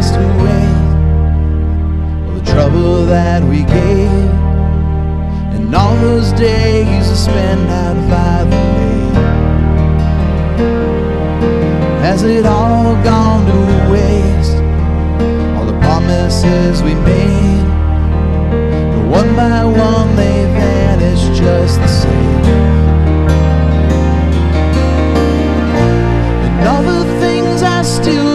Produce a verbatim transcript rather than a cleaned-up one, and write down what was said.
wasted away, all the trouble that we gave, and all those days I spent out by the lake. Has it all gone to waste? All the promises we made, and one by one they vanish just the same. And all the things I still